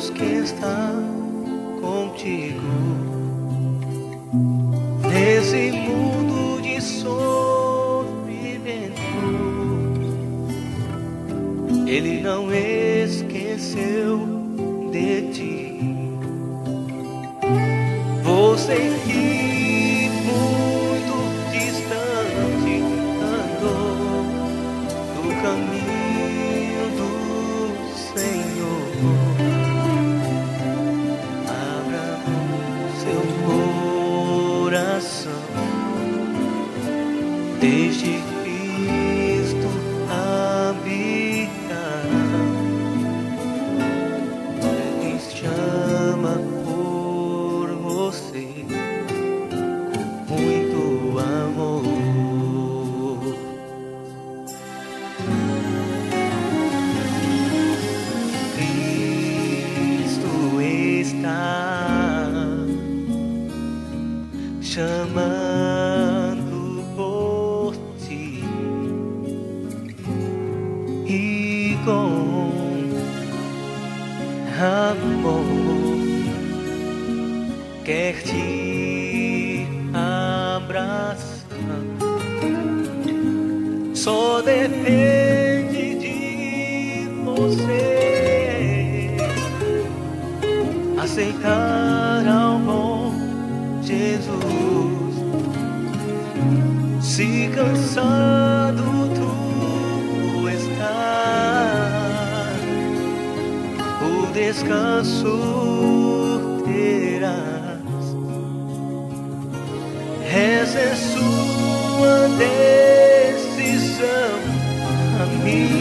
Deus que está contigo nesse mundo de sofrimento. Ele não esqueceu de ti. Você que muito distante andou do caminho do Senhor, abra o seu coração, deixe Cristo habitar. Ele chama por você muito amor. Cristo está chamando por ti e com amor quer te abraçar. Só depende de você aceitar ao bom Jesus. Se cansado tu estás, o descanso terás. Essa é sua decisão, amigo.